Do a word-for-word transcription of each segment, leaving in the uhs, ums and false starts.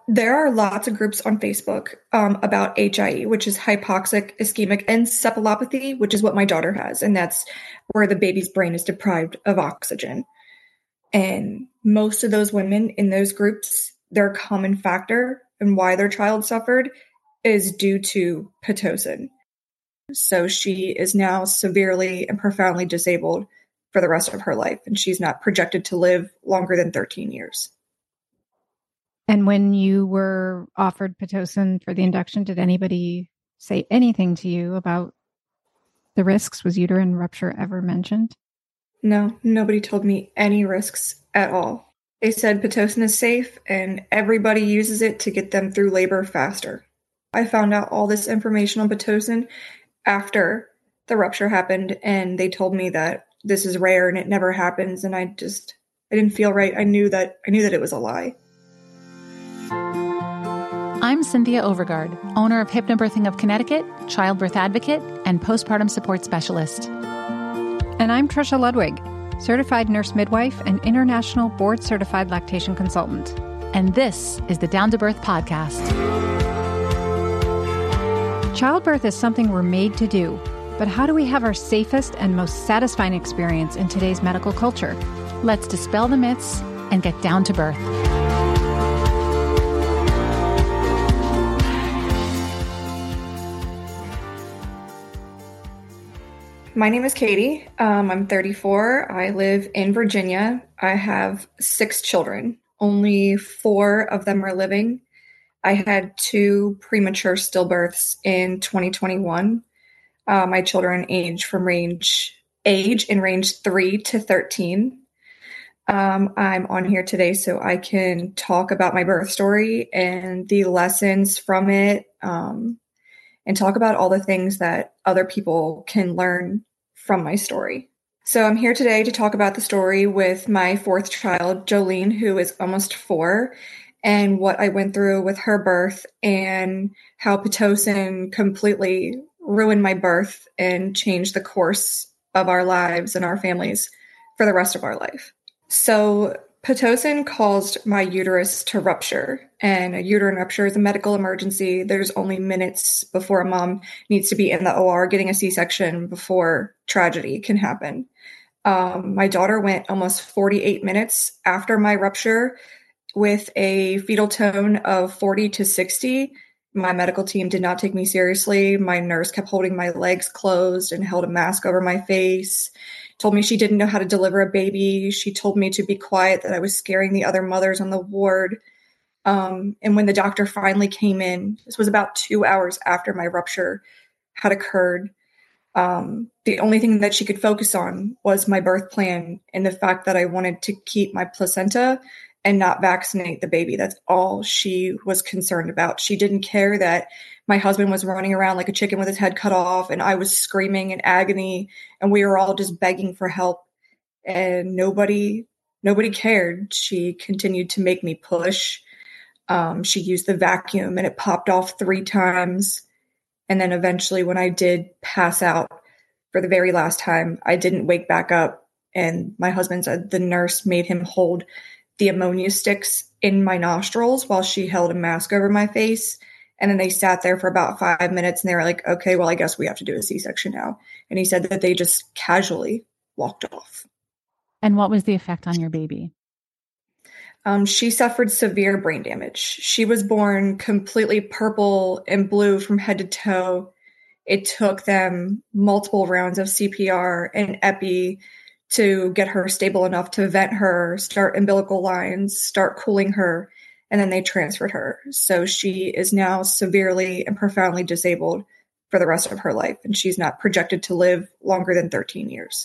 There are lots of groups on Facebook um, about H I E, which is hypoxic ischemic encephalopathy, which is what my daughter has. And that's where the baby's brain is deprived of oxygen. And most of those women in those groups, their common factor and why their child suffered is due to Pitocin. So she is now severely and profoundly disabled for the rest of her life. And she's not projected to live longer than thirteen years. And when you were offered Pitocin for the induction, did anybody say anything to you about the risks? Was uterine rupture ever mentioned? No, nobody told me any risks at all. They said Pitocin is safe and everybody uses it to get them through labor faster. I found out all this information on Pitocin after the rupture happened, and they told me that this is rare and it never happens, and I just, I didn't feel right. I knew that, I knew that it was a lie. I'm Cynthia Overgard, owner of Hypnobirthing of Connecticut, childbirth advocate, and postpartum support specialist. And I'm Trisha Ludwig, certified nurse midwife and international board-certified lactation consultant. And this is the Down to Birth podcast. Childbirth is something we're made to do, but how do we have our safest and most satisfying experience in today's medical culture? Let's dispel the myths and get down to birth. My name is Katie. Um, I'm thirty-four. I live in Virginia. I have six children. Only four of them are living. I had two premature stillbirths in twenty twenty-one. Uh, my children age from range age in range three to thirteen. Um, I'm on here today so I can talk about my birth story and the lessons from it, um, and talk about all the things that other people can learn from my story. So I'm here today to talk about the story with my fourth child, Jolene, who is almost four, and what I went through with her birth and how Pitocin completely ruined my birth and changed the course of our lives and our families for the rest of our life. So Pitocin caused my uterus to rupture, and a uterine rupture is a medical emergency. There's only minutes before a mom needs to be in the O R getting a C-section before tragedy can happen. Um, my daughter went almost forty-eight minutes after my rupture with a fetal tone of forty to sixty. My medical team did not take me seriously. My nurse kept holding my legs closed and held a mask over my face. Told me she didn't know how to deliver a baby. She told me to be quiet, that I was scaring the other mothers on the ward. Um, and when the doctor finally came in, this was about two hours after my rupture had occurred. Um, the only thing that she could focus on was my birth plan and the fact that I wanted to keep my placenta and not vaccinate the baby. That's all she was concerned about. She didn't care that my husband was running around like a chicken with his head cut off, and I was screaming in agony, and we were all just begging for help. And nobody, nobody cared. She continued to make me push. Um, she used the vacuum and it popped off three times. And then eventually when I did pass out for the very last time, I didn't wake back up. And my husband said the nurse made him hold the ammonia sticks in my nostrils while she held a mask over my face. And then they sat there for about five minutes and they were like, okay, well, I guess we have to do a C-section now. And he said that they just casually walked off. And what was the effect on your baby? Um, she suffered severe brain damage. She was born completely purple and blue from head to toe. It took them multiple rounds of C P R and epi to get her stable enough to vent her, start umbilical lines, start cooling her, and then they transferred her. So she is now severely and profoundly disabled for the rest of her life, and she's not projected to live longer than thirteen years.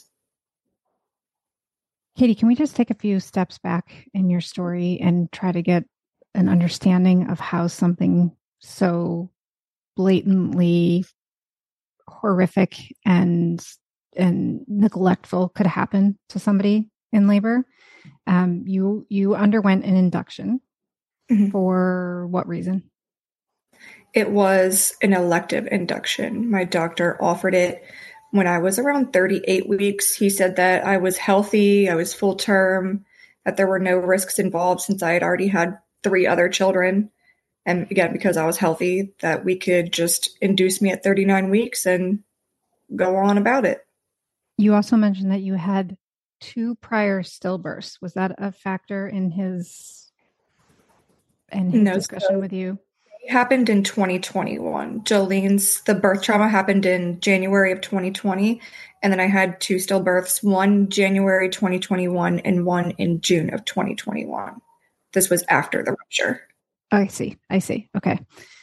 Katie, can we just take a few steps back in your story and try to get an understanding of how something so blatantly horrific and and neglectful could happen to somebody in labor? Um, you you underwent an induction. Mm-hmm. For what reason? It was an elective induction. My doctor offered it when I was around thirty-eight weeks. He said that I was healthy, I was full term, that there were no risks involved since I had already had three other children. And again, because I was healthy, that we could just induce me at thirty-nine weeks and go on about it. You also mentioned that you had two prior stillbirths. Was that a factor in his in his No, discussion so with you? it happened in twenty twenty-one. Jolene's, the birth trauma happened in January of twenty twenty. And then I had two stillbirths, one January twenty twenty-one and one in June of twenty twenty-one. This was after the rupture. I see. I see. Okay.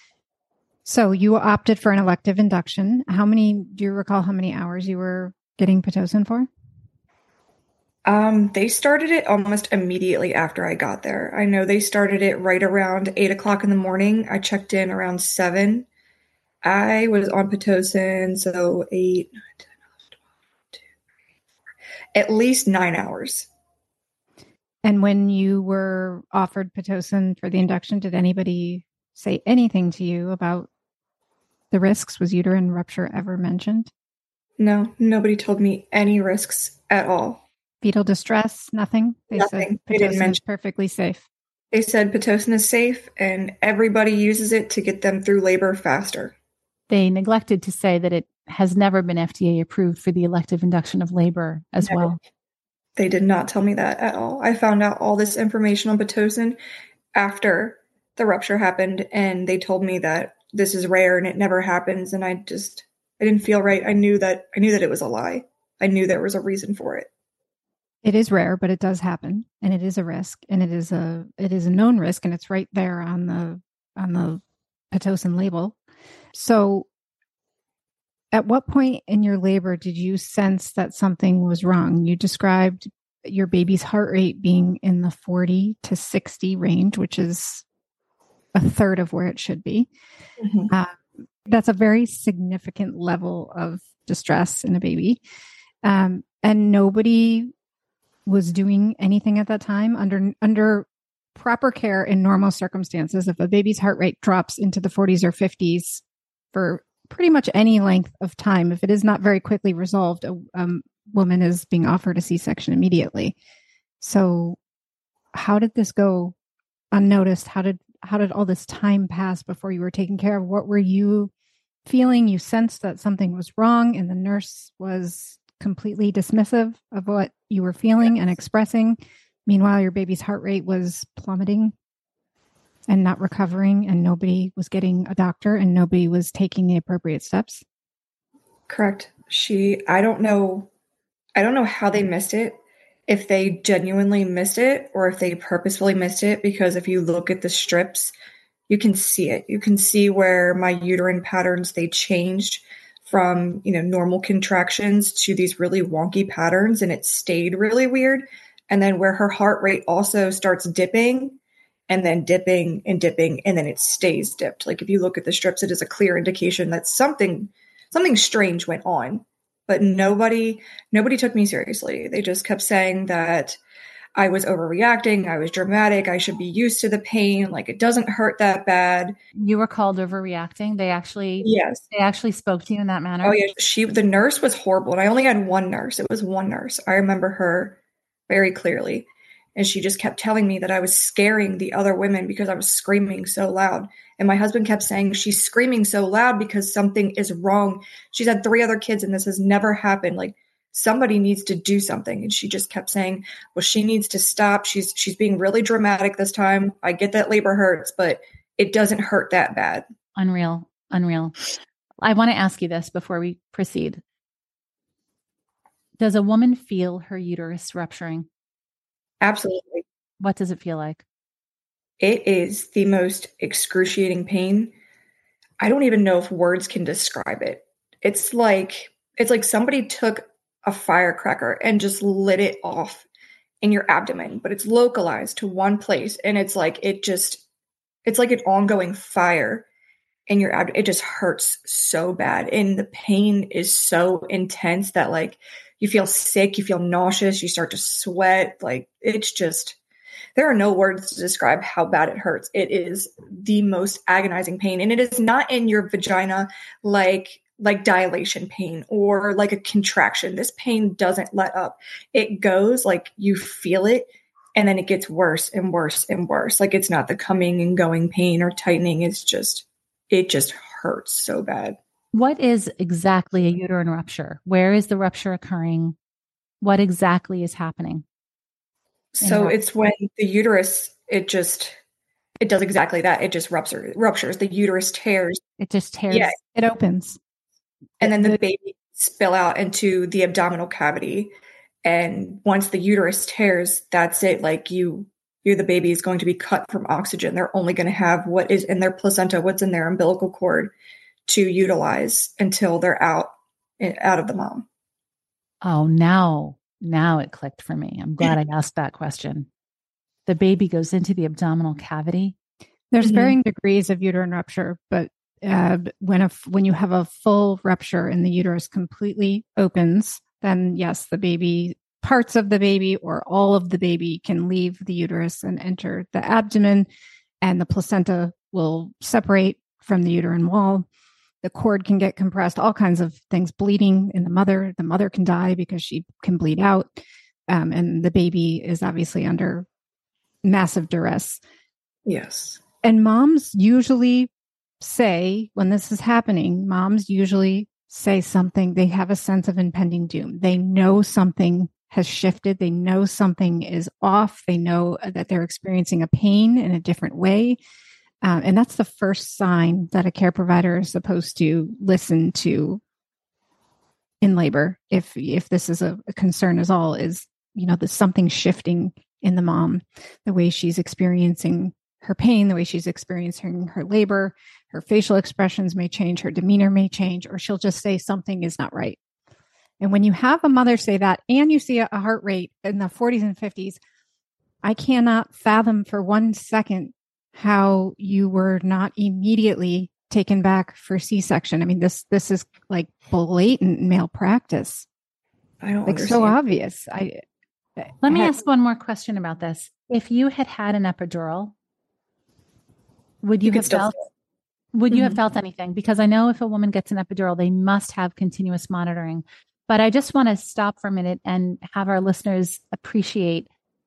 So you opted for an elective induction. How many, do you recall how many hours you were getting Pitocin for? Um, they started it almost immediately after I got there. I know they started it right around eight o'clock in the morning. I checked in around seven. I was on Pitocin, so eight, nine, ten, eleven, twelve, two, three, four, at least nine hours. And when you were offered Pitocin for the induction, did anybody say anything to you about the risks? Was uterine rupture ever mentioned? No, nobody told me any risks at all. Fetal distress, nothing? They Nothing. said They didn't Pitocin is mention. perfectly safe. They said Pitocin is safe and everybody uses it to get them through labor faster. They neglected to say that it has never been F D A approved for the elective induction of labor as Never. well. They did not tell me that at all. I found out all this information on Pitocin after the rupture happened, and they told me that this is rare and it never happens. And I just, I didn't feel right. I knew that, I knew that it was a lie. I knew there was a reason for it. It is rare, but it does happen, and it is a risk, and it is a it is a known risk, and it's right there on the on the Pitocin label. So, at what point in your labor did you sense that something was wrong? You described your baby's heart rate being in the forty to sixty range, which is a third of where it should be. Mm-hmm. Uh, that's a very significant level of distress in a baby, um, and nobody was doing anything at that time under under proper care in normal circumstances. If a baby's heart rate drops into the forties or fifties for pretty much any length of time, if it is not very quickly resolved, a um, woman is being offered a C-section immediately. So how did this go unnoticed? How did how did all this time pass before you were taken care of? What were you feeling? You sensed that something was wrong, and the nurse was completely dismissive of what you were feeling and expressing. Meanwhile, your baby's heart rate was plummeting and not recovering, and nobody was getting a doctor and nobody was taking the appropriate steps. Correct. She, I don't know, I don't know how they missed it, if they genuinely missed it or if they purposefully missed it, because if you look at the strips, you can see it. You can see where my uterine patterns, they changed from, you know, normal contractions to these really wonky patterns, and it stayed really weird. And then where her heart rate also starts dipping and then dipping and dipping, and then it stays dipped. Like if you look at the strips, it is a clear indication that something, something strange went on, but nobody, nobody took me seriously. They just kept saying that I was overreacting. I was dramatic. I should be used to the pain. Like it doesn't hurt that bad. You were called overreacting. They actually, yes, they actually spoke to you in that manner. Oh yeah, she. The nurse was horrible, and I only had one nurse. It was one nurse. I remember her very clearly, and she just kept telling me that I was scaring the other women because I was screaming so loud. And my husband kept saying she's screaming so loud because something is wrong. She's had three other kids, and this has never happened. Like. Somebody needs to do something. And she just kept saying, well, she needs to stop. She's she's being really dramatic this time. I get that labor hurts, but it doesn't hurt that bad. Unreal. Unreal. I want to ask you this before we proceed. Does a woman feel her uterus rupturing? Absolutely. What does it feel like? It is the most excruciating pain. I don't even know if words can describe it. It's like it's like somebody took a firecracker and just lit it off in your abdomen, but it's localized to one place. And it's like, it just, it's like an ongoing fire in your abdomen. It just hurts so bad. And the pain is so intense that like, you feel sick, you feel nauseous, you start to sweat. Like it's just, there are no words to describe how bad it hurts. It is the most agonizing pain. And it is not in your vagina like like dilation pain or like a contraction. This pain doesn't let up. It goes like you feel it And then it gets worse and worse and worse. Like it's not the coming and going pain or tightening. It's just, it just hurts so bad. What is exactly a uterine rupture? Where is the rupture occurring? What exactly is happening? So it's when the uterus, it just, it does exactly that. It just ruptures, ruptures. The uterus tears. It just tears. Yeah. It opens. And then the baby spill out into the abdominal cavity. And once the uterus tears, that's it. Like you, you, the baby is going to be cut from oxygen. They're only going to have what is in their placenta, what's in their umbilical cord to utilize until they're out, out of the mom. Oh, now, now it clicked for me. I'm glad I asked that question. The baby goes into the abdominal cavity. There's Mm-hmm. varying degrees of uterine rupture, but uh, when a, when you have a full rupture and the uterus completely opens, then yes, the baby, parts of the baby or all of the baby can leave the uterus and enter the abdomen, and the placenta will separate from the uterine wall. The cord can get compressed, all kinds of things, bleeding in the mother. The mother can die because she can bleed out. Um, and the baby is obviously under massive duress. Yes. And moms usually say, when this is happening, moms usually say something, they have a sense of impending doom. They know something has shifted. They know something is off. They know that they're experiencing a pain in a different way. Um, and that's the first sign that a care provider is supposed to listen to in labor. If, if this is a, a concern as all is, you know, there's something shifting in the mom, the way she's experiencing her pain, the way she's experiencing her labor, her facial expressions may change, her demeanor may change, or she'll just say something is not right. And when you have a mother say that, and you see a, a heart rate in the forties and fifties, I cannot fathom for one second how you were not immediately taken back for C-section. I mean, this this is like blatant malpractice. I don't like understand. so obvious. I Let me had, ask one more question about this. If you had had an epidural, would you, You could have still felt? feel Would you have Mhm. felt anything? Because I know if a woman gets an epidural, they must have continuous monitoring. But I just want to stop for a minute and have our listeners appreciate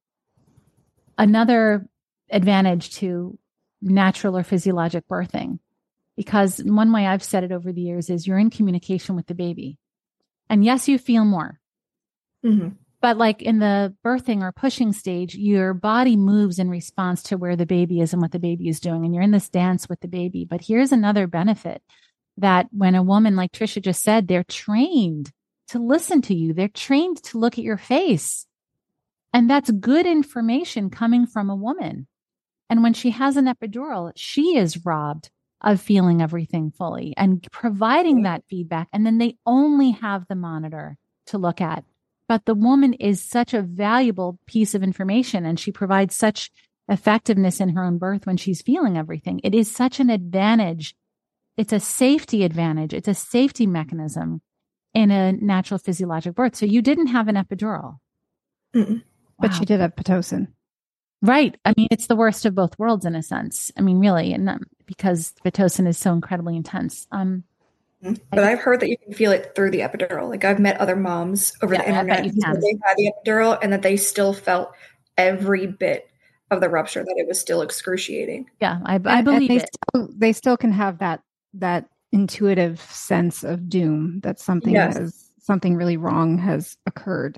another advantage to natural or physiologic birthing. Because one way I've said it over the years is you're in communication with the baby. And yes, you feel more. Mhm. But like in the birthing or pushing stage, your body moves in response to where the baby is and what the baby is doing. And you're in this dance with the baby. But here's another benefit that when a woman, like Trisha just said, they're trained to listen to you. They're trained to look at your face. And that's good information coming from a woman. And when she has an epidural, she is robbed of feeling everything fully and providing that feedback. And then they only have the monitor to look at. But the woman is such a valuable piece of information, and she provides such effectiveness in her own birth when she's feeling everything. It is such an advantage. It's a safety advantage. It's a safety mechanism in a natural physiologic birth. So you didn't have an epidural. Mm-mm. but Wow. she did have Pitocin. Right. I mean, it's the worst of both worlds in a sense. I mean, really, and um, because Pitocin is so incredibly intense. Um, But I've heard that you can feel it through the epidural. Like I've met other moms over Yeah, the I bet internet you who can. said they had the epidural and that they still felt every bit of the rupture, that it was still excruciating. yeah, I, I And- and believe they it. Still, they still can have that that intuitive sense of doom that something Yes. has something really wrong has occurred.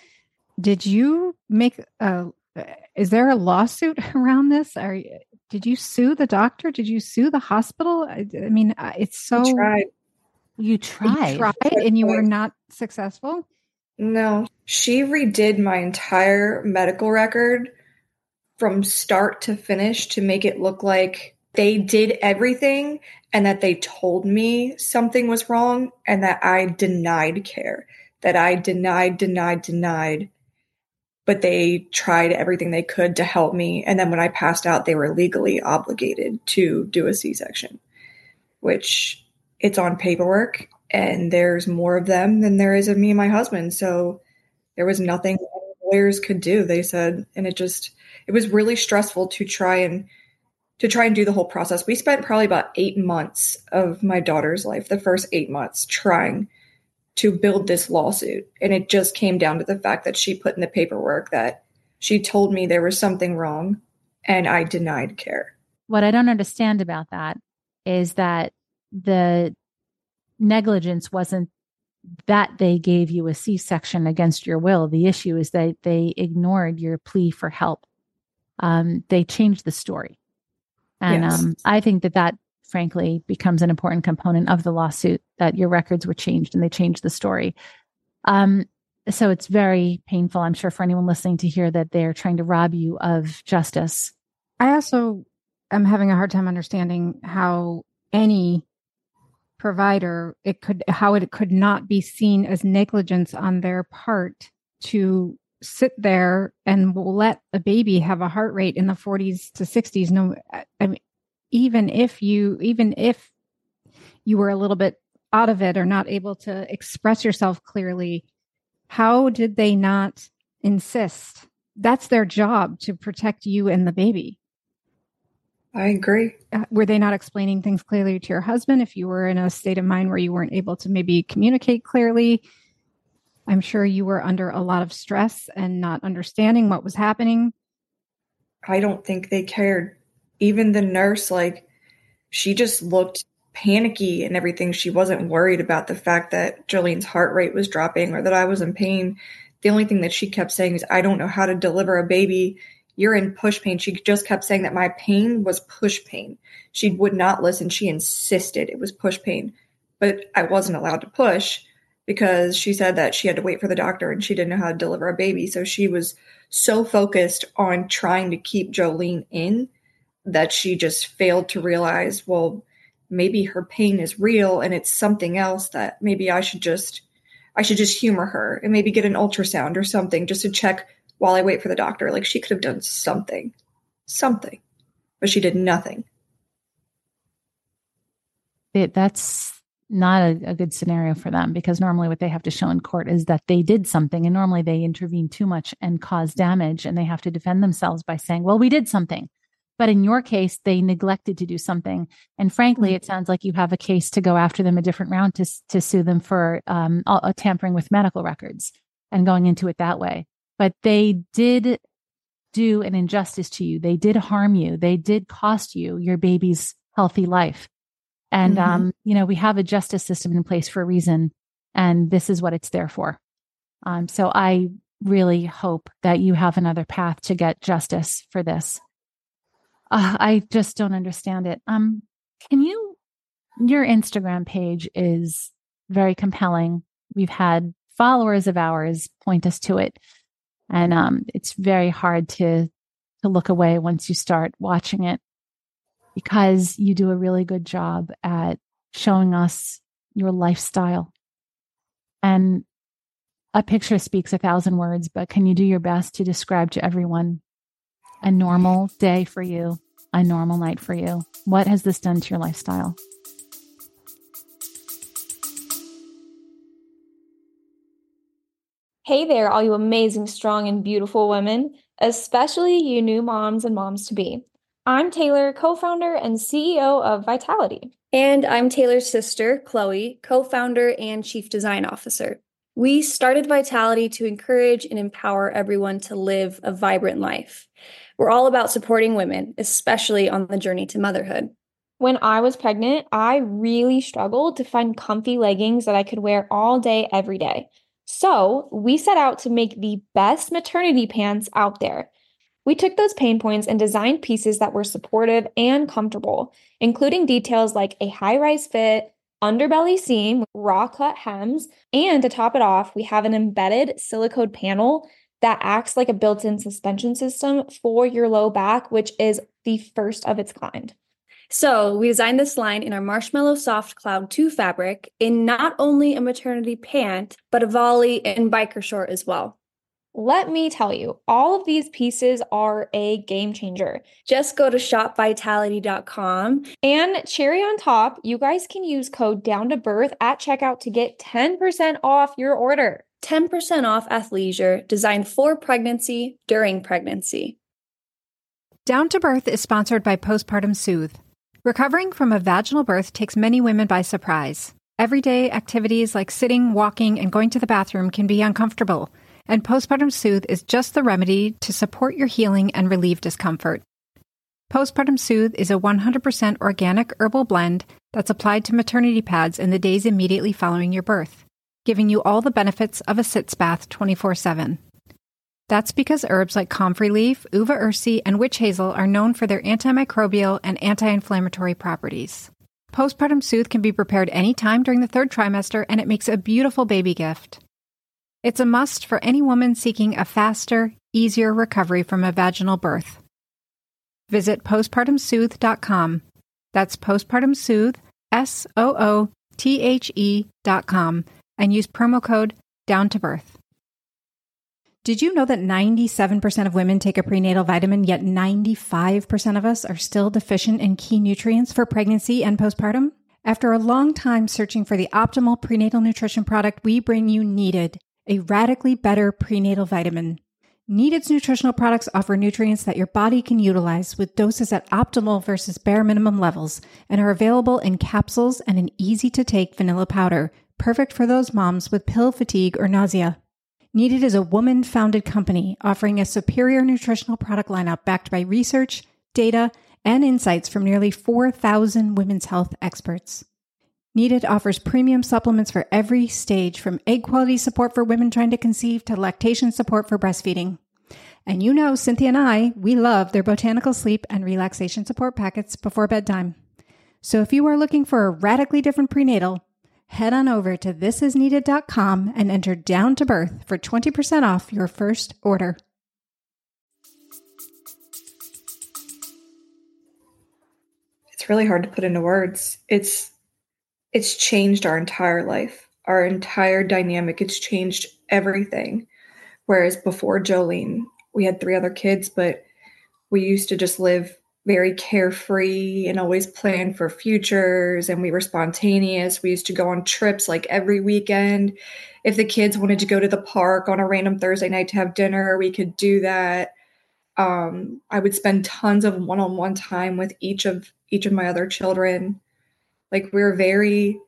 Did you make a? Is there a lawsuit around this? Are you- did you sue the doctor? Did you sue the hospital? I, I mean, uh, it's so I tried. You you tried. tried and you were not successful. No, she redid my entire medical record from start to finish to make it look like they did everything and that they told me something was wrong and that I denied care, that I denied, denied, denied. But they tried everything they could to help me. And then when I passed out, they were legally obligated to do a C-section, which it's on paperwork. And there's more of them than there is of me and my husband. So there was nothing lawyers could do, they said. And it just, it was really stressful to try and to try and do the whole process. We spent probably about eight months of my daughter's life, the first eight months, trying to build this lawsuit. And it just came down to the fact that she put in the paperwork that She told me there was something wrong, and I denied care. What I don't understand about that is that the negligence wasn't that they gave you a C-section against your will. The issue is that they ignored your plea for help. Um, they changed the story. And yes. um, I think that that, frankly, becomes an important component of the lawsuit, that your records were changed and they changed the story. Um, so it's very painful, I'm sure, for anyone listening to hear that they're trying to rob you of justice. I also am having a hard time understanding how any provider, it could, how it could not be seen as negligence on their part to sit there and let a baby have a heart rate in the forties to sixties. No, I mean, even if you, even if you were a little bit out of it or not able to express yourself clearly, how did they not insist? That's their job, to protect you and the baby. I agree. Uh, were they not explaining things clearly to your husband if you were in a state of mind where you weren't able to maybe communicate clearly? I'm sure you were under a lot of stress and not understanding what was happening. I don't think they cared. Even the nurse, like, she just looked panicky and everything. She wasn't worried about the fact that Jolene's heart rate was dropping or that I was in pain. The only thing that she kept saying is, I don't know how to deliver a baby. You're in push pain. She just kept saying that my pain was push pain. She would not listen. She insisted it was push pain. But I wasn't allowed to push because she said that she had to wait for the doctor and she didn't know how to deliver a baby. So she was so focused on trying to keep Jolene in that she just failed to realize, well, maybe her pain is real and it's something else that maybe I should just, I should just humor her and maybe get an ultrasound or something just to check while I wait for the doctor. Like, she could have done something, something, but she did nothing. It, that's not a, a good scenario for them, because normally what they have to show in court is that they did something, and normally they intervene too much and cause damage, and they have to defend themselves by saying, well, we did something. But in your case, they neglected to do something. And frankly, it sounds like you have a case to go after them a different round to, to sue them for um, a, tampering with medical records and going into it that way. But they did do an injustice to you. They did harm you. They did cost you your baby's healthy life. And, mm-hmm. um, you know, we have a justice system in place for a reason, and this is what it's there for. Um, so I really hope that you have another path to get justice for this. Uh, I just don't understand it. Um, can you, your Instagram page is very compelling. We've had followers of ours point us to it. And um, it's very hard to to look away once you start watching it, because you do a really good job at showing us your lifestyle. And a picture speaks a thousand words, but can you do your best to describe to everyone a normal day for you, a normal night for you? What has this done to your lifestyle? Hey there, all you amazing, strong, and beautiful women, especially you new moms and moms-to-be. I'm Taylor, co-founder and C E O of Vitality. And I'm Taylor's sister, Chloe, co-founder and chief design officer. We started Vitality to encourage and empower everyone to live a vibrant life. We're all about supporting women, especially on the journey to motherhood. When I was pregnant, I really struggled to find comfy leggings that I could wear all day, every day. So we set out to make the best maternity pants out there. We took those pain points and designed pieces that were supportive and comfortable, including details like a high-rise fit, underbelly seam, raw cut hems, and to top it off, we have an embedded silicone panel that acts like a built-in suspension system for your low back, which is the first of its kind. So we designed this line in our Marshmallow Soft Cloud two fabric in not only a maternity pant, but a volley and biker short as well. Let me tell you, all of these pieces are a game changer. Just go to shop vitality dot com. And cherry on top, you guys can use code DOWNTOBIRTH at checkout to get ten percent off your order. ten percent off athleisure designed for pregnancy, during pregnancy. Down to Birth is sponsored by Postpartum Soothe. Recovering from a vaginal birth takes many women by surprise. Everyday activities like sitting, walking, and going to the bathroom can be uncomfortable, And Postpartum Soothe is just the remedy to support your healing and relieve discomfort. Postpartum Soothe is a one hundred percent organic herbal blend that's applied to maternity pads in the days immediately following your birth, giving you all the benefits of a sitz bath twenty-four seven. That's because herbs like comfrey leaf, uva ursi, and witch hazel are known for their antimicrobial and anti-inflammatory properties. Postpartum Soothe can be prepared anytime during the third trimester, and it makes a beautiful baby gift. It's a must for any woman seeking a faster, easier recovery from a vaginal birth. Visit postpartum soothe dot com. That's Postpartum Soothe, S O O T H E dot com, and use promo code DOWNTOBIRTH. Did you know that ninety-seven percent of women take a prenatal vitamin, yet ninety-five percent of us are still deficient in key nutrients for pregnancy and postpartum? After a long time searching for the optimal prenatal nutrition product, we bring you Needed, a radically better prenatal vitamin. Needed's nutritional products offer nutrients that your body can utilize with doses at optimal versus bare minimum levels and are available in capsules and an easy-to-take vanilla powder, perfect for those moms with pill fatigue or nausea. Needed is a woman-founded company offering a superior nutritional product lineup backed by research, data, and insights from nearly four thousand women's health experts. Needed offers premium supplements for every stage, from egg quality support for women trying to conceive to lactation support for breastfeeding. And you know, Cynthia and I, we love their botanical sleep and relaxation support packets before bedtime. So if you are looking for a radically different prenatal, head on over to this is needed dot com and enter Down to Birth for twenty percent off your first order. It's really hard to put into words. It's it's changed our entire life, our entire dynamic. It's changed everything. Whereas before Jolene, we had three other kids, but we used to just live very carefree and always plan for futures, and we were spontaneous. We used to go on trips like every weekend. If the kids wanted to go to the park on a random Thursday night to have dinner, we could do that. Um, I would spend tons of one-on-one time with each of each of my other children. Like, we were very,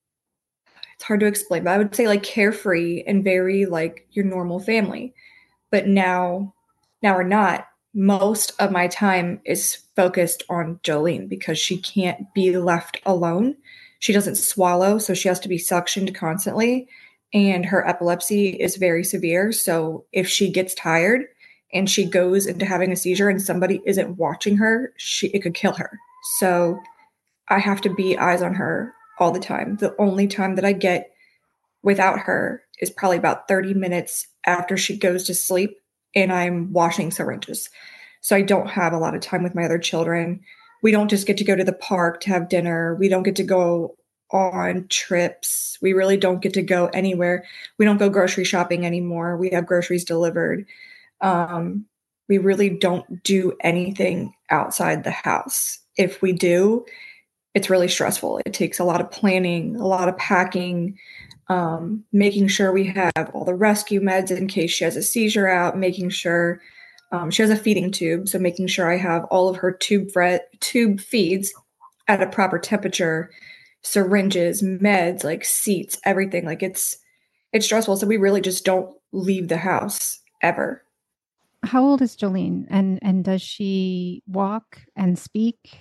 it's hard to explain, but I would say like carefree and very like your normal family. But now, now we're not. Most of my time is focused on Jolene because she can't be left alone. She doesn't swallow, so she has to be suctioned constantly. And her epilepsy is very severe. So if she gets tired and she goes into having a seizure and somebody isn't watching her, she it could kill her. So I have to be eyes on her all the time. The only time that I get without her is probably about thirty minutes after she goes to sleep and I'm washing syringes. So I don't have a lot of time with my other children. We don't just get to go to the park to have dinner. We don't get to go on trips. We really don't get to go anywhere. We don't go grocery shopping anymore. We have groceries delivered. Um, we really don't do anything outside the house. If we do, it's really stressful. It takes a lot of planning, a lot of packing, um, making sure we have all the rescue meds in case she has a seizure out, making sure um, she has a feeding tube. So making sure I have all of her tube, fre- tube feeds at a proper temperature, syringes, meds, like seats, everything. Like it's, it's stressful. So we really just don't leave the house ever. How old is Jolene? And, and does she walk and speak?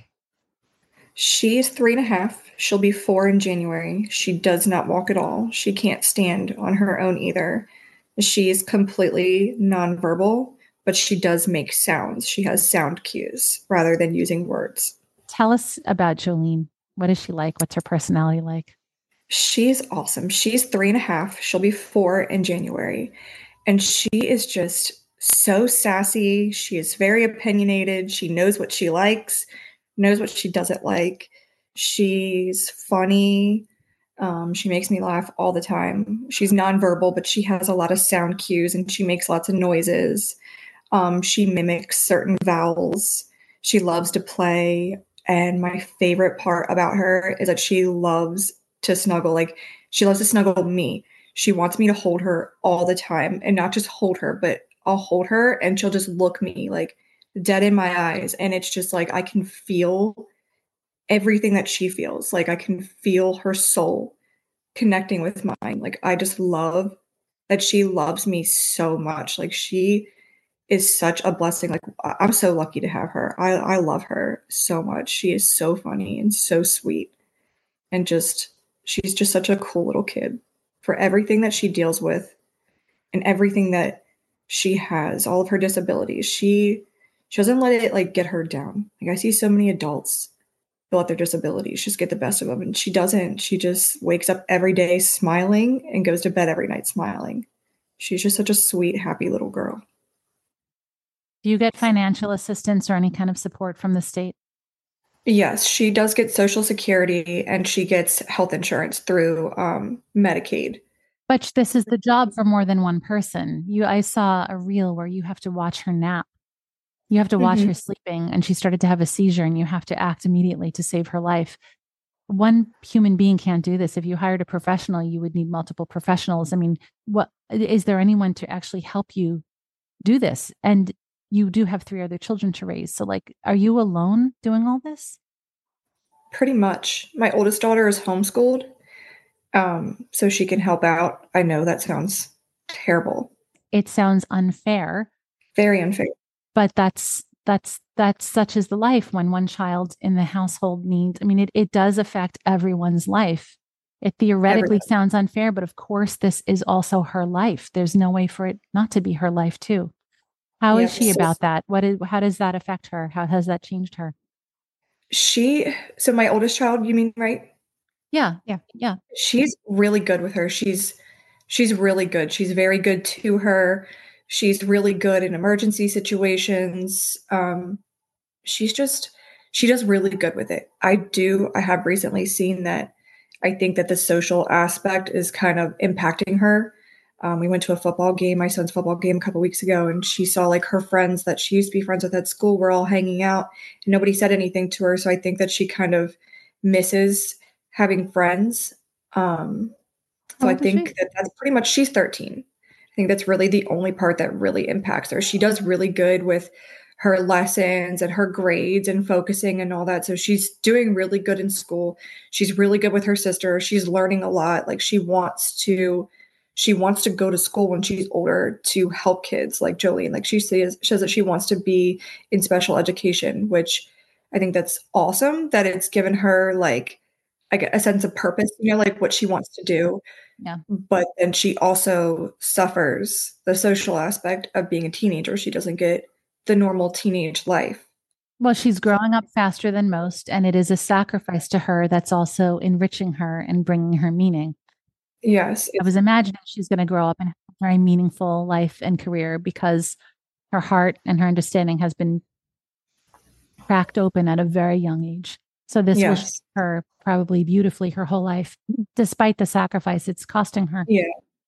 She's three and a half. She'll be four in January. She does not walk at all. She can't stand on her own either. She's completely nonverbal, but she does make sounds. She has sound cues rather than using words. Tell us about Jolene. What is she like? What's her personality like? She's awesome. She's three and a half. She'll be four in January. And she is just so sassy. She is very opinionated. She knows what she likes, knows what she doesn't like. She's funny. Um, she makes me laugh all the time. She's nonverbal, but she has a lot of sound cues and she makes lots of noises. Um, she mimics certain vowels. She loves to play. And my favorite part about her is that she loves to snuggle. Like, she loves to snuggle me. She wants me to hold her all the time, and not just hold her, but I'll hold her and she'll just look me like dead in my eyes. And it's just like, I can feel everything that she feels. Like, I can feel her soul connecting with mine. Like, I just love that she loves me so much. Like she is such a blessing. Like I'm so lucky to have her. I, I love her so much. She is so funny and so sweet. And just, she's just such a cool little kid for everything that she deals with and everything that she has, all of her disabilities. She, she doesn't let it like get her down. Like I see so many adults who let their disabilities just get the best of them. And she doesn't. She just wakes up every day smiling and goes to bed every night smiling. She's just such a sweet, happy little girl. Do you get financial assistance or any kind of support from the state? Yes, she does get Social Security and she gets health insurance through um, Medicaid. But this is the job for more than one person. You, I saw a reel where you have to watch her nap. You have to watch Mhm. her sleeping, and she started to have a seizure, and you have to act immediately to save her life. One human being can't do this. If you hired a professional, you would need multiple professionals. I mean, what is there anyone to actually help you do this? And you do have three other children to raise. So, like, are you alone doing all this? Pretty much. My oldest daughter is homeschooled, um, so she can help out. I know that sounds terrible. It sounds unfair. Very unfair. But that's that's that's such is the life when one child in the household needs. I mean, it it does affect everyone's life. It theoretically Everyone. sounds unfair, but of course, this is also her life. There's no way for it not to be her life too. How is Yep. she So about that? What is, how does that affect her? How has that changed her? she, so my oldest child, you mean, right? Yeah, yeah, yeah. She's really good with her. She's she's really good. She's very good to her. She's really good in emergency situations. Um, she's just she does really good with it. I do. I have recently seen that. I think that the social aspect is kind of impacting her. Um, we went to a football game, my son's football game, a couple weeks ago, and she saw like her friends that she used to be friends with at school were all hanging out, and nobody said anything to her. So I think that she kind of misses having friends. Um, so How I old is she? think that that's pretty much, she's thirteen. I think that's really the only part that really impacts her. She does really good with her lessons and her grades and focusing and all that. So she's doing really good in school. She's really good with her sister. She's learning a lot. Like she wants to, she wants to go to school when she's older to help kids like Jolene. Like she says, says that she wants to be in special education, which I think that's awesome that it's given her like I get a sense of purpose, you know, like what she wants to do. Yeah. But then she also suffers the social aspect of being a teenager. She doesn't get the normal teenage life. Well, she's growing up faster than most, and it is a sacrifice to her that's also enriching her and bringing her meaning. Yes. I was imagining she's going to grow up and have a very meaningful life and career because her heart and her understanding has been cracked open at a very young age. So this will shape Yes. her probably beautifully her whole life, despite the sacrifice it's costing her. Yeah.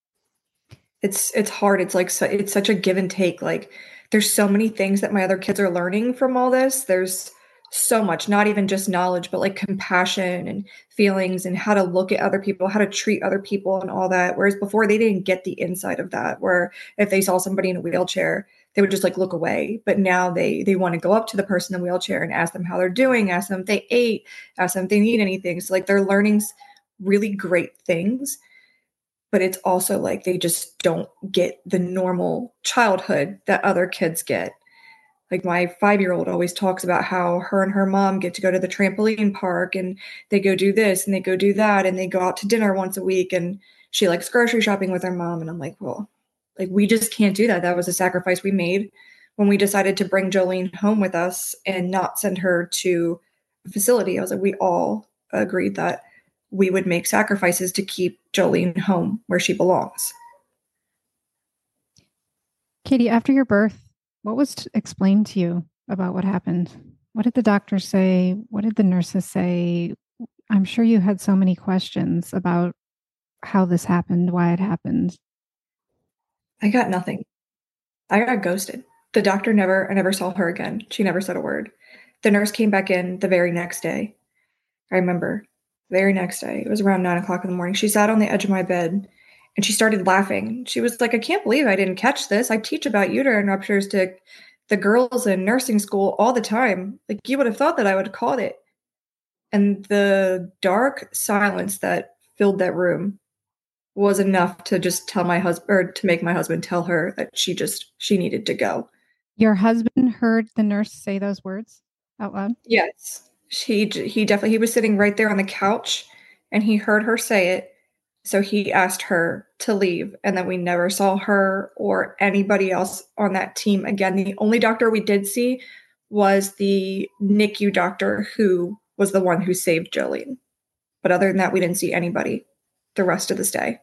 It's it's hard. It's like su- it's such a give and take. Like there's so many things that my other kids are learning from all this. There's so much, not even just knowledge, but like compassion and feelings and how to look at other people, how to treat other people and all that. Whereas before they didn't get the inside of that, where if they saw somebody in a wheelchair, they would just like look away. But now they they want to go up to the person in the wheelchair and ask them how they're doing, ask them if they ate, ask them if they need anything. So like they're learning s- really great things, but it's also like they just don't get the normal childhood that other kids get. Like my five-year-old always talks about how her and her mom get to go to the trampoline park and they go do this and they go do that and they go out to dinner once a week and she likes grocery shopping with her mom. And I'm like, well, like we just can't do that. That was a sacrifice we made when we decided to bring Jolene home with us and not send her to a facility. I was like, we all agreed that we would make sacrifices to keep Jolene home where she belongs. Katie, after your birth, what was t- explained to you about what happened? What did the doctors say? What did the nurses say? I'm sure you had so many questions about how this happened, why it happened. I got nothing. I got ghosted. The doctor never, I never saw her again. She never said a word. The nurse came back in the very next day. I remember, very next day. It was around nine o'clock in the morning. She sat on the edge of my bed and she started laughing. She was like, I can't believe I didn't catch this. I teach about uterine ruptures to the girls in nursing school all the time. Like, you would have thought that I would have caught it. And the dark silence that filled that room was enough to just tell my husband, or to make my husband tell her that she just, she needed to go. Your husband heard the nurse say those words out loud? Yes. He, he definitely, he was sitting right there on the couch and he heard her say it. So he asked her to leave, and then we never saw her or anybody else on that team again. The only doctor we did see was the N I C U doctor, who was the one who saved Jolene. But other than that, we didn't see anybody the rest of this day.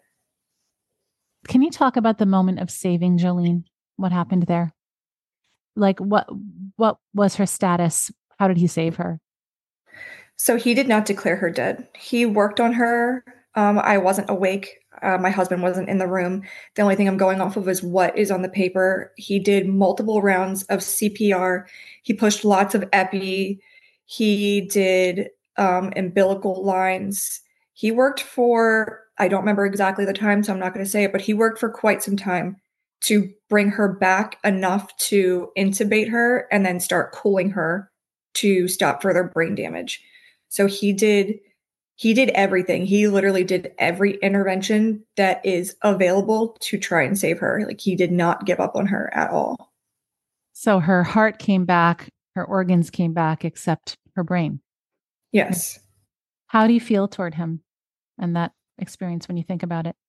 Can you talk about the moment of saving Jolene? What happened there? Like, what what was her status? How did he save her? So he did not declare her dead. He worked on her. Um, I wasn't awake. Uh, my husband wasn't in the room. The only thing I'm going off of is what is on the paper. He did multiple rounds of C P R. He pushed lots of epi. He did um, umbilical lines. He worked for, I don't remember exactly the time, so I'm not going to say it, but he worked for quite some time to bring her back enough to intubate her and then start cooling her to stop further brain damage. So he did he did everything. He literally did every intervention that is available to try and save her. Like, he did not give up on her at all. So her heart came back, her organs came back, except her brain. Yes. How do you feel toward him and that experience when you think about it?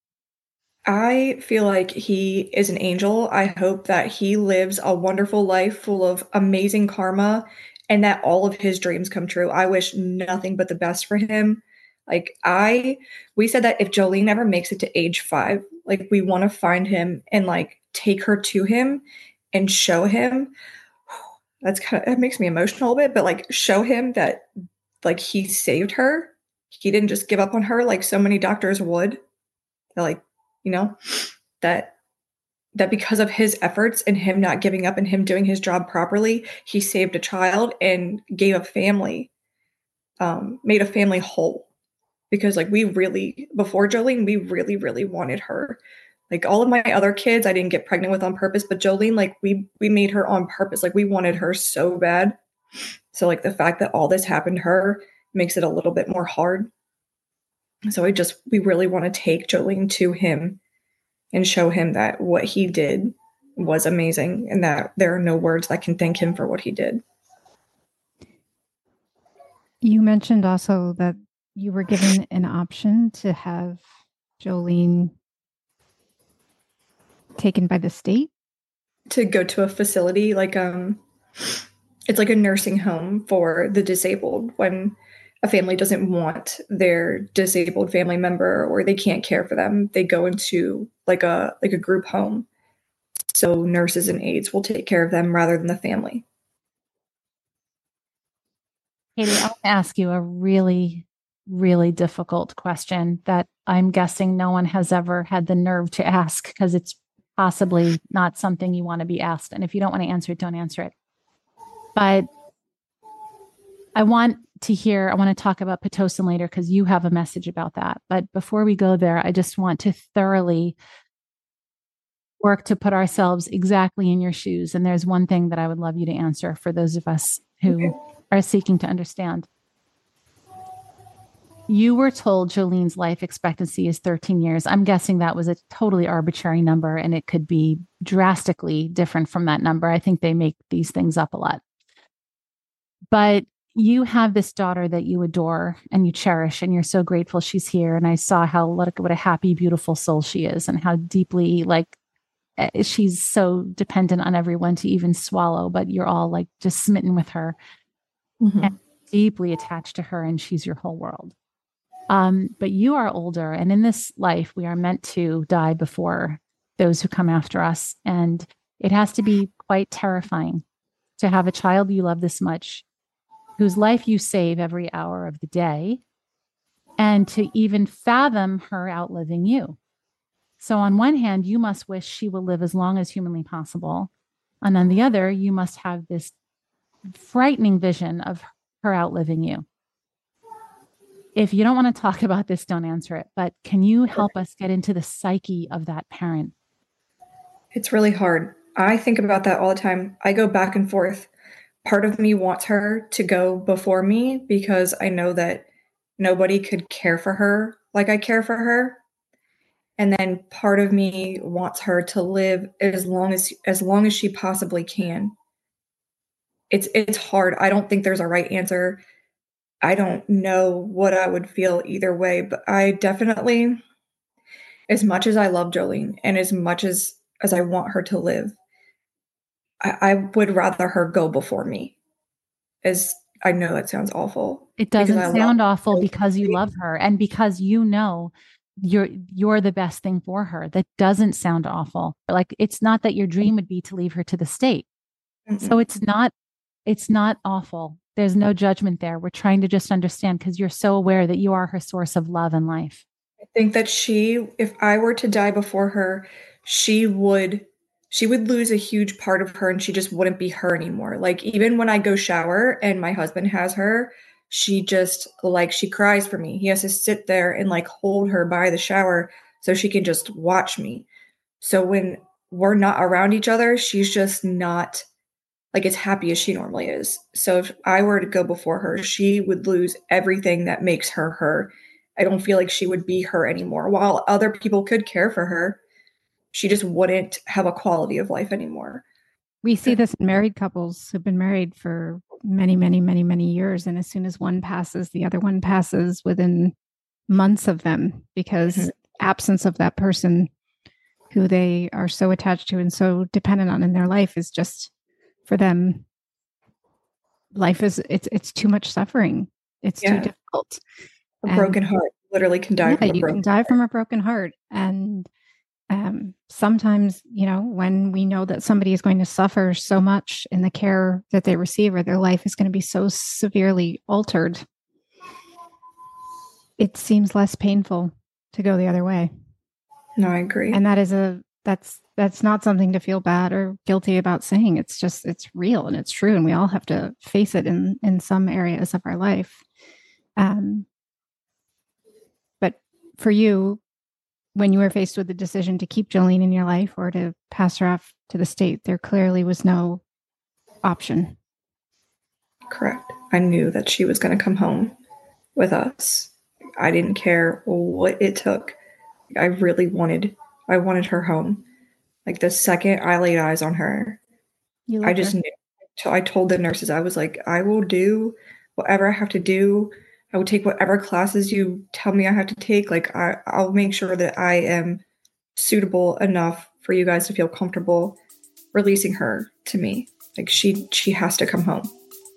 I feel like he is an angel. I hope that he lives a wonderful life full of amazing karma and that all of his dreams come true. I wish nothing but the best for him. Like, I, we said that if Jolene ever makes it to age five, like, we want to find him and like take her to him and show him. That's kind of, that makes me emotional a bit, but like, show him that like he saved her. He didn't just give up on her like so many doctors would. They're like, you know, that that because of his efforts and him not giving up and him doing his job properly, he saved a child and gave a family, um, made a family whole. Because like, we really, before Jolene, we really, really wanted her. Like, all of my other kids, I didn't get pregnant with on purpose, but Jolene, like, we we made her on purpose. Like, we wanted her so bad. So like, the fact that all this happened to her makes it a little bit more hard. So I just, we really want to take Jolene to him and show him that what he did was amazing and that there are no words that can thank him for what he did. You mentioned also that you were given an option to have Jolene taken by the state? To go to a facility, like, um, it's like a nursing home for the disabled when a family doesn't want their disabled family member or they can't care for them. They go into like a like a group home. So nurses and aides will take care of them rather than the family. Katie, I want to ask you a really, really difficult question that I'm guessing no one has ever had the nerve to ask, because it's possibly not something you want to be asked. And if you don't want to answer it, don't answer it. But I want to hear, I want to talk about Pitocin later because you have a message about that. But before we go there, I just want to thoroughly work to put ourselves exactly in your shoes. And there's one thing that I would love you to answer for those of us who okay. are seeking to understand. You were told Jolene's life expectancy is thirteen years. I'm guessing that was a totally arbitrary number and it could be drastically different from that number. I think they make these things up a lot. But you have this daughter that you adore and you cherish, and you're so grateful she's here. And I saw how, like, what a happy, beautiful soul she is, and how deeply, like, she's so dependent on everyone to even swallow, but you're all like just smitten with her mm-hmm. and deeply attached to her, and she's your whole world. Um, but you are older, and in this life, we are meant to die before those who come after us. And it has to be quite terrifying to have a child you love this much, whose life you save every hour of the day, and to even fathom her outliving you. So on one hand, you must wish she will live as long as humanly possible. And on the other, you must have this frightening vision of her outliving you. If you don't want to talk about this, don't answer it. But can you help us get into the psyche of that parent? It's really hard. I think about that all the time. I go back and forth. Part of me wants her to go before me because I know that nobody could care for her like I care for her. And then part of me wants her to live as long as as long as she possibly can. It's it's hard. I don't think there's a right answer. I don't know what I would feel either way, but I definitely, as much as I love Jolene and as much as as I want her to live, I, I would rather her go before me. As I know that sounds awful. It doesn't sound love awful Jolene. because you love her and because you know you're you're the best thing for her. That doesn't sound awful. Like, it's not that your dream would be to leave her to the state. Mm-mm. So it's not it's not awful. There's no judgment there. We're trying to just understand because you're so aware that you are her source of love and life. I think that she, if I were to die before her, she would she would lose a huge part of her and she just wouldn't be her anymore. Like, even when I go shower and my husband has her, she just, like, she cries for me. He has to sit there and like hold her by the shower so she can just watch me. So when we're not around each other, she's just not like as happy as she normally is. So if I were to go before her, she would lose everything that makes her her. I don't feel like she would be her anymore. While other people could care for her, she just wouldn't have a quality of life anymore. We see this in married couples who've been married for many, many, many, many years. And as soon as one passes, the other one passes within months of them, because mm-hmm. absence of that person who they are so attached to and so dependent on in their life is just, for them, life is, it's it's too much suffering. It's yeah. too difficult. A and, broken heart literally can die yeah, from a you broken can die heart. from a broken heart. And um, sometimes, you know, when we know that somebody is going to suffer so much in the care that they receive, or their life is going to be so severely altered, it seems less painful to go the other way. No, I agree. And that is a, that's, that's not something to feel bad or guilty about saying. It's just, it's real and it's true. And we all have to face it in, in some areas of our life. Um, but for you, when you were faced with the decision to keep Jolene in your life or to pass her off to the state, there clearly was no option. Correct. I knew that she was going to come home with us. I didn't care what it took. I really wanted, I wanted her home. Like, the second I laid eyes on her, I just her. knew. So I told the nurses, I was like, I will do whatever I have to do. I will take whatever classes you tell me I have to take. Like, I, I'll make sure that I am suitable enough for you guys to feel comfortable releasing her to me. Like, she, she has to come home.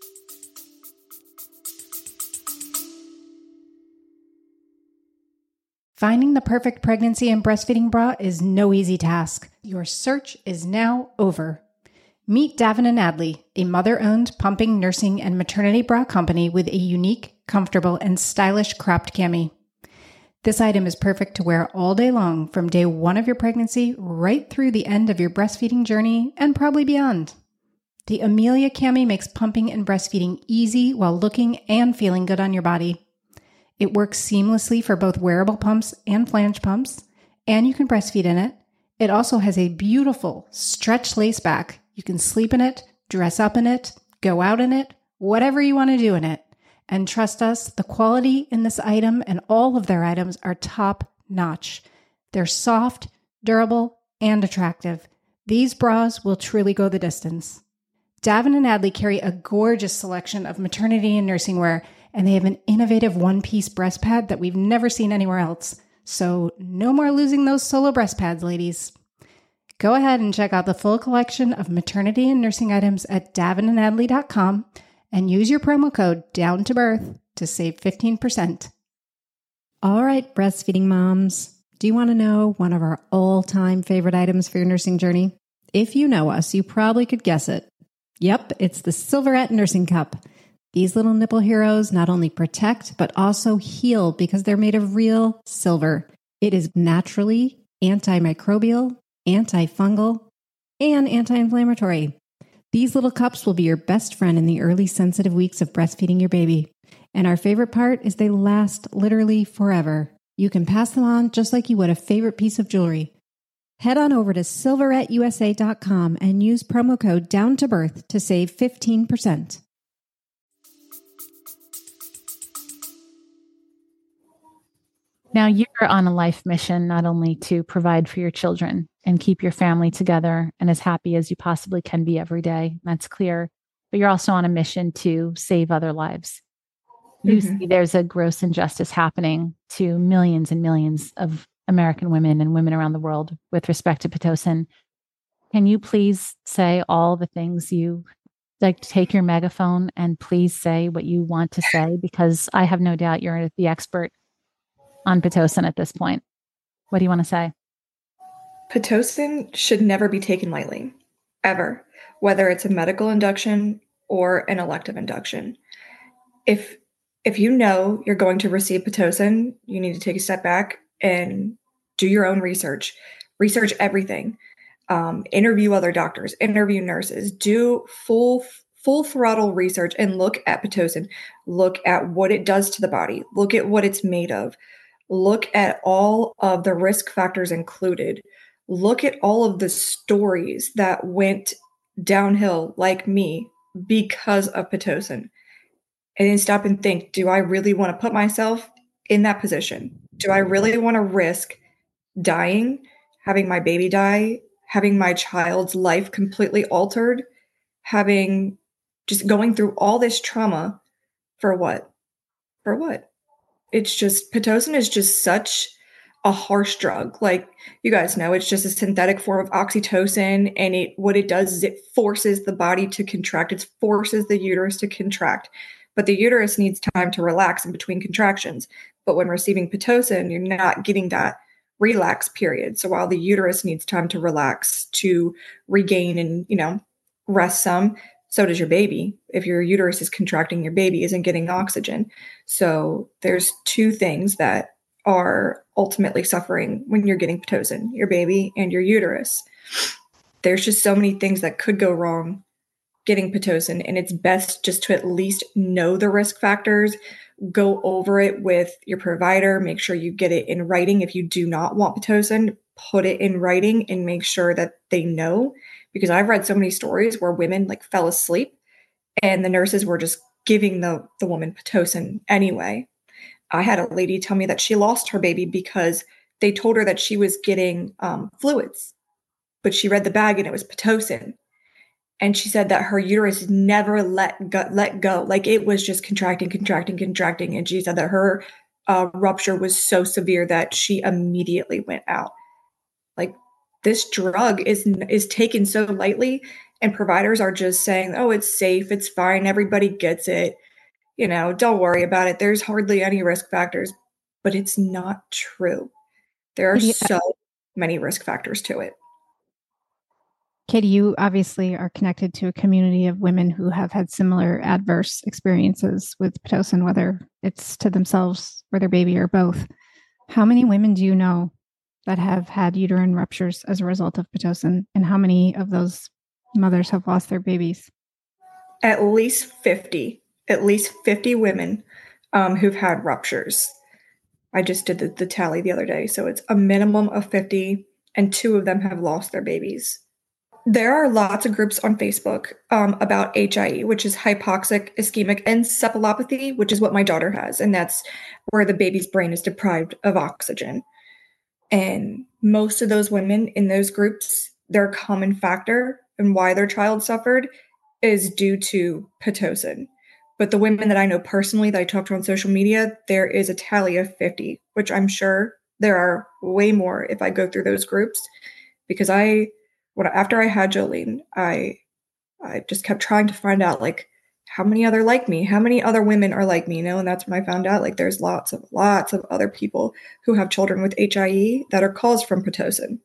Finding the perfect pregnancy and breastfeeding bra is no easy task. Your search is now over. Meet Davin and Adley, a mother-owned pumping, nursing, and maternity bra company with a unique, comfortable, and stylish cropped cami. This item is perfect to wear all day long from day one of your pregnancy right through the end of your breastfeeding journey and probably beyond. The Amelia cami makes pumping and breastfeeding easy while looking and feeling good on your body. It works seamlessly for both wearable pumps and flange pumps, and you can breastfeed in it. It also has a beautiful stretch lace back. You can sleep in it, dress up in it, go out in it, whatever you want to do in it. And trust us, the quality in this item and all of their items are top notch. They're soft, durable, and attractive. These bras will truly go the distance. Davin and Adley carry a gorgeous selection of maternity and nursing wear, and they have an innovative one-piece breast pad that we've never seen anywhere else. So no more losing those solo breast pads, ladies. Go ahead and check out the full collection of maternity and nursing items at davin and adley dot com and use your promo code DOWNTOBIRTH to save fifteen percent. All right, breastfeeding moms. Do you want to know one of our all-time favorite items for your nursing journey? If you know us, you probably could guess it. Yep, it's the Silverette Nursing Cup. These little nipple heroes not only protect, but also heal because they're made of real silver. It is naturally antimicrobial, antifungal, and anti-inflammatory. These little cups will be your best friend in the early sensitive weeks of breastfeeding your baby. And our favorite part is they last literally forever. You can pass them on just like you would a favorite piece of jewelry. Head on over to silverette u s a dot com and use promo code DOWNTOBIRTH to save fifteen percent. Now you're on a life mission, not only to provide for your children and keep your family together and as happy as you possibly can be every day. That's clear. But you're also on a mission to save other lives. You Mm-hmm. see there's a gross injustice happening to millions and millions of American women and women around the world with respect to Pitocin. Can you please say all the things you like, take your megaphone and please say what you want to say? Because I have no doubt you're the expert on Pitocin at this point. What do you want to say? Pitocin should never be taken lightly, ever, whether it's a medical induction or an elective induction. If if you know you're going to receive Pitocin, you need to take a step back and do your own research. Research everything. Um, interview other doctors, interview nurses, do full full throttle research and look at Pitocin. Look at what it does to the body. Look at what it's made of. Look at all of the risk factors included. Look at all of the stories that went downhill, like me, because of Pitocin. And then stop and think, do I really want to put myself in that position? Do I really want to risk dying, having my baby die, having my child's life completely altered, having just going through all this trauma for what? For what? It's just, Pitocin is just such a harsh drug. Like you guys know, it's just a synthetic form of oxytocin, and it what it does is it forces the body to contract. It forces the uterus to contract. But the uterus needs time to relax in between contractions. But when receiving Pitocin, you're not getting that relax period. So while the uterus needs time to relax, to regain and, you know, rest some, so does your baby. If your uterus is contracting, your baby isn't getting oxygen. So there's two things that are ultimately suffering when you're getting Pitocin, your baby and your uterus. There's just so many things that could go wrong getting Pitocin, and it's best just to at least know the risk factors, go over it with your provider, make sure you get it in writing. If you do not want Pitocin, put it in writing and make sure that they know, because I've read so many stories where women like fell asleep and the nurses were just giving the, the woman Pitocin anyway. I had a lady tell me that she lost her baby because they told her that she was getting um, fluids, but she read the bag and it was Pitocin. And she said that her uterus never let go, let go. Like it was just contracting, contracting, contracting. And she said that her uh, rupture was so severe that she immediately went out. Like this drug is is taken so lightly, and providers are just saying, oh, it's safe, it's fine, everybody gets it. You know, don't worry about it. There's hardly any risk factors, but it's not true. There are so many risk factors to it. Katie, you obviously are connected to a community of women who have had similar adverse experiences with Pitocin, whether it's to themselves or their baby or both. How many women do you know that have had uterine ruptures as a result of Pitocin? And how many of those mothers have lost their babies? At least fifty. At least fifty women um, who've had ruptures. I just did the, the tally the other day. So it's a minimum of fifty, and two of them have lost their babies. There are lots of groups on Facebook um, about H I E, which is hypoxic ischemic encephalopathy, which is what my daughter has. And that's where the baby's brain is deprived of oxygen. And most of those women in those groups, their common factor and why their child suffered is due to Pitocin. But the women that I know personally that I talk to on social media, there is a tally of fifty, which I'm sure there are way more if I go through those groups. Because I... When, after I had Jolene, I I just kept trying to find out, like, how many other like me, how many other women are like me, you know? And that's when I found out, like, there's lots of, lots of other people who have children with H I E that are caused from Pitocin.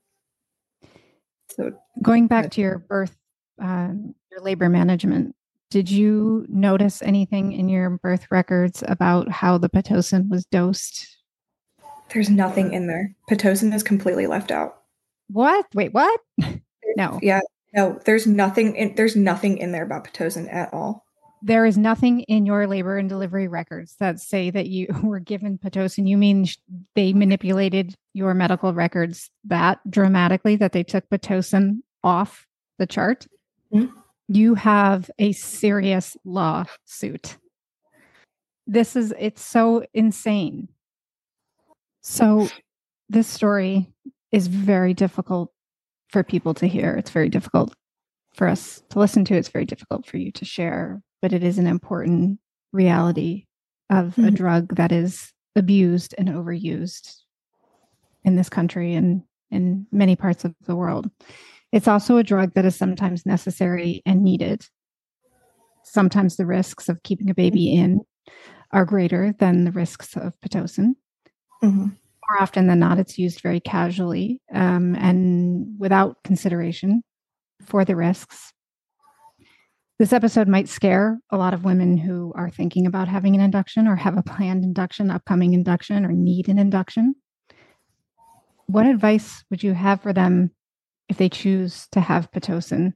So going back to your birth, uh, your labor management, did you notice anything in your birth records about how the Pitocin was dosed? There's nothing in there. Pitocin is completely left out. What? Wait, what? No. Yeah, no, there's nothing in, there's nothing in there about Pitocin at all. There is nothing in your labor and delivery records that say that you were given Pitocin. You mean sh- they manipulated your medical records that dramatically that they took Pitocin off the chart? Mm-hmm. You have a serious lawsuit. This is, it's so insane. So this story is very difficult for people to hear. It's very difficult for us to listen to. It's very difficult for you to share, but it is an important reality of mm-hmm. a drug that is abused and overused in this country and in many parts of the world. It's also a drug that is sometimes necessary and needed. Sometimes the risks of keeping a baby in are greater than the risks of Pitocin. Mm-hmm. More often than not, it's used very casually um, and without consideration for the risks. This episode might scare a lot of women who are thinking about having an induction or have a planned induction, upcoming induction, or need an induction. What advice would you have for them if they choose to have Pitocin?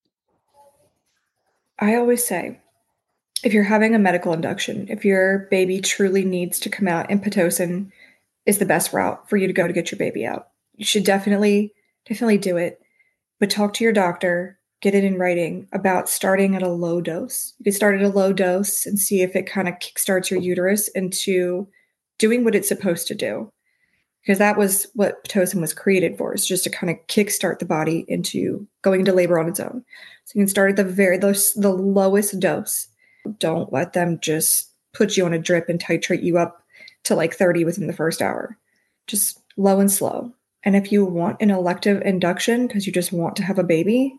I always say, if you're having a medical induction, if your baby truly needs to come out, and Pitocin is the best route for you to go to get your baby out, you should definitely, definitely do it. But talk to your doctor, get it in writing about starting at a low dose. You could start at a low dose and see if it kind of kickstarts your uterus into doing what it's supposed to do. Because that was what Pitocin was created for, is just to kind of kickstart the body into going into labor on its own. So you can start at the very the, the lowest dose. Don't let them just put you on a drip and titrate you up to like thirty within the first hour. Just low and slow. And if you want an elective induction because you just want to have a baby,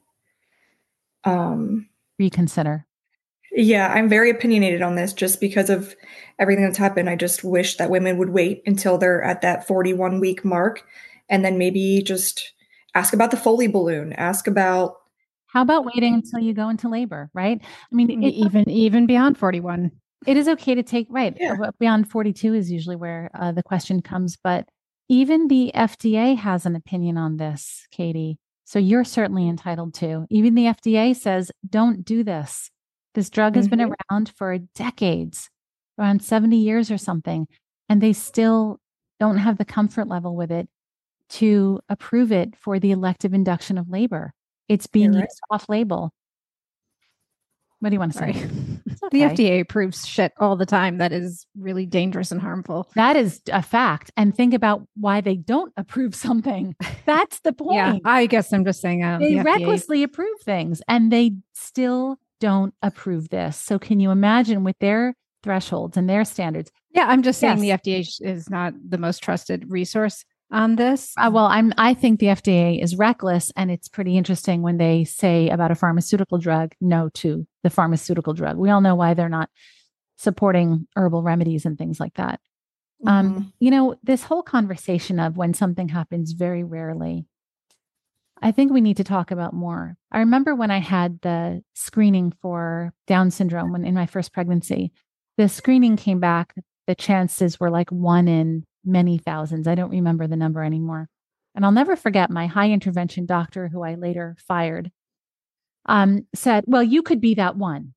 um, reconsider. Yeah, I'm very opinionated on this just because of everything that's happened. I just wish that women would wait until they're at that forty-one week mark and then maybe just ask about the Foley balloon, ask about. How about waiting until you go into labor, right? I mean, it, even even beyond forty-one. It is okay to take, right. Yeah. Beyond forty-two is usually where uh, the question comes. But even the F D A has an opinion on this, Katie. So you're certainly entitled to. Even the F D A says, don't do this. This drug has mm-hmm. been around for decades, around seventy years or something, and they still don't have the comfort level with it to approve it for the elective induction of labor. It's being right. used off-label. What do you want to say? Okay. The F D A approves shit all the time that is really dangerous and harmful. That is a fact. And think about why they don't approve something. That's the point. Yeah, I guess I'm just saying um, they the recklessly approve things, and they still don't approve this. So can you imagine with their thresholds and their standards? Yeah, I'm just saying yes. the F D A is not the most trusted resource on this. Uh, well, I'm, I think the F D A is reckless, and it's pretty interesting when they say about a pharmaceutical drug, no to the pharmaceutical drug. We all know why they're not supporting herbal remedies and things like that. Mm-hmm. Um, you know, this whole conversation of when something happens very rarely, I think we need to talk about more. I remember when I had the screening for Down syndrome when in my first pregnancy, the screening came back. The chances were like one in many thousands. I don't remember the number anymore. And I'll never forget my high intervention doctor, who I later fired, um, said, well, you could be that one.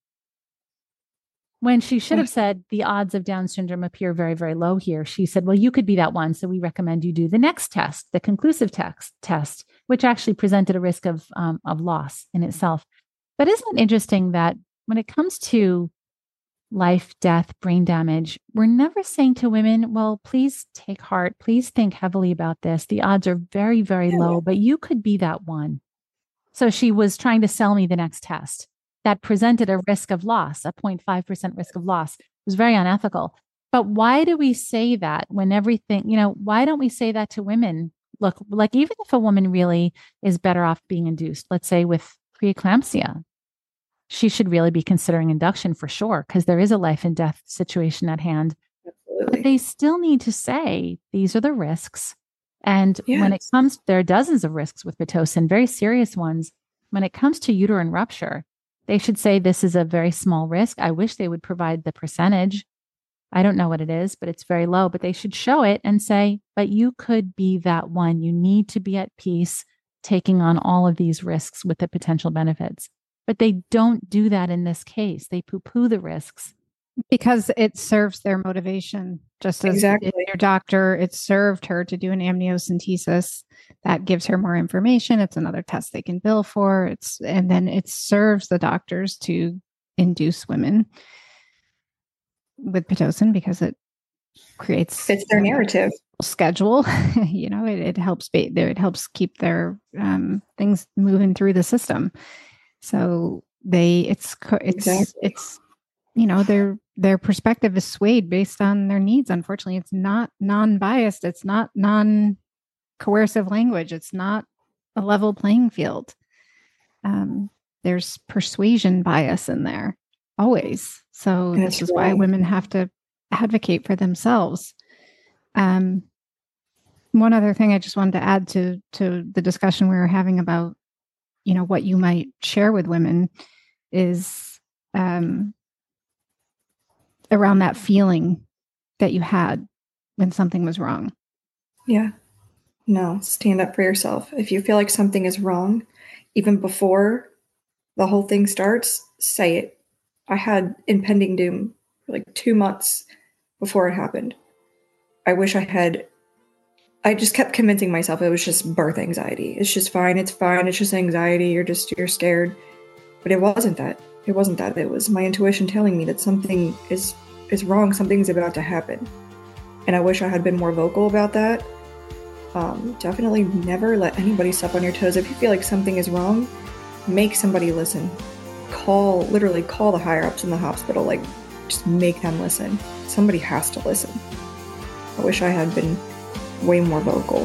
When she should have said the odds of Down syndrome appear very, very low here. She said, well, you could be that one. So we recommend you do the next test, the conclusive text test, which actually presented a risk of, um, of loss in itself. But isn't it interesting that when it comes to life, death, brain damage, we're never saying to women, well, please take heart. Please think heavily about this. The odds are very, very yeah. low, but you could be that one. So she was trying to sell me the next test that presented a risk of loss, a zero point five percent risk of loss. It was very unethical. But why do we say that when everything, you know, why don't we say that to women? Look, like even if a woman really is better off being induced, let's say with preeclampsia, she should really be considering induction for sure, because there is a life and death situation at hand. Absolutely. But they still need to say, these are the risks. And yes. when it comes, there are dozens of risks with Pitocin, very serious ones. When it comes to uterine rupture, they should say this is a very small risk. I wish they would provide the percentage. I don't know what it is, but it's very low. But they should show it and say, but you could be that one. You need to be at peace taking on all of these risks with the potential benefits. But they don't do that in this case. They poo-poo the risks. Because it serves their motivation. Just as exactly. your doctor, it served her to do an amniocentesis. That gives her more information. It's another test they can bill for. It's and then it serves the doctors to induce women with Pitocin because it creates fits their narrative schedule. You know, it, it helps be there. It helps keep their um, things moving through the system. So they, it's, it's, exactly. it's, you know, their, their perspective is swayed based on their needs. Unfortunately, it's not non-biased. It's not non-coercive language. It's not a level playing field. Um, there's persuasion bias in there always. So and this is wrong. Why women have to advocate for themselves. Um, one other thing I just wanted to add to, to the discussion we were having about, you know, what you might share with women is, um, around that feeling that you had when something was wrong. Yeah. No, stand up for yourself. If you feel like something is wrong, even before the whole thing starts, say it. I had impending doom for like two months before it happened. I wish I had, I just kept convincing myself it was just birth anxiety. It's just fine. It's fine. It's just anxiety. You're just, you're scared. But it wasn't that. It wasn't that. It was my intuition telling me that something is, is wrong. Something's about to happen. And I wish I had been more vocal about that. Um, definitely never let anybody step on your toes. If you feel like something is wrong, make somebody listen. Call, literally call the higher ups in the hospital. Like, just make them listen. Somebody has to listen. I wish I had been way more vocal.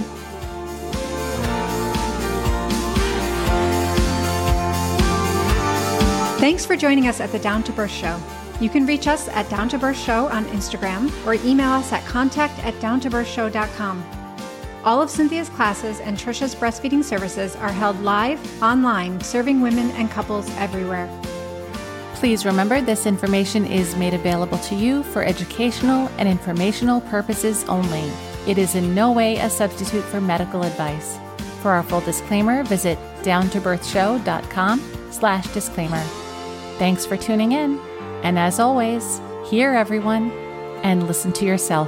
Thanks for joining us at the Down to Birth Show. You can reach us at Down to Birth Show on Instagram or email us at contact at down to birth show dot com. All of Cynthia's classes and Trisha's breastfeeding services are held live, online, serving women and couples everywhere. Please remember this information is made available to you for educational and informational purposes only. It is in no way a substitute for medical advice. For our full disclaimer, visit down to birth show dot com slash disclaimer. Thanks for tuning in. And as always, hear everyone and listen to yourself.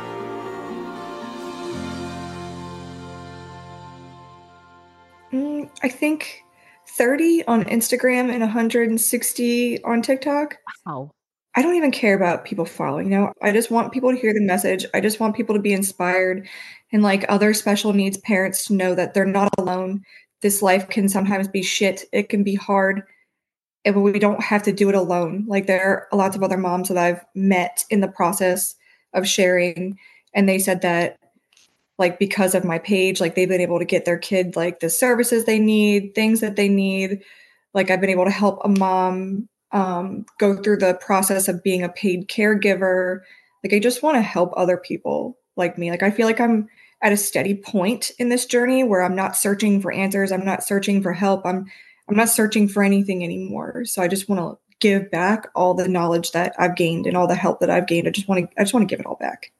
Mm, I think thirty on Instagram and one hundred sixty on TikTok. Wow. I don't even care about people following, you know, I just want people to hear the message. I just want people to be inspired and like other special needs parents to know that they're not alone. This life can sometimes be shit. It can be hard. And we don't have to do it alone. Like there are lots of other moms that I've met in the process of sharing. And they said that like because of my page, like they've been able to get their kid like the services they need, things that they need. Like I've been able to help a mom um, go through the process of being a paid caregiver. Like I just want to help other people like me. Like I feel like I'm at a steady point in this journey where I'm not searching for answers. I'm not searching for help. I'm I'm not searching for anything anymore. So I just want to give back all the knowledge that I've gained and all the help that I've gained. I just want to I just want to give it all back.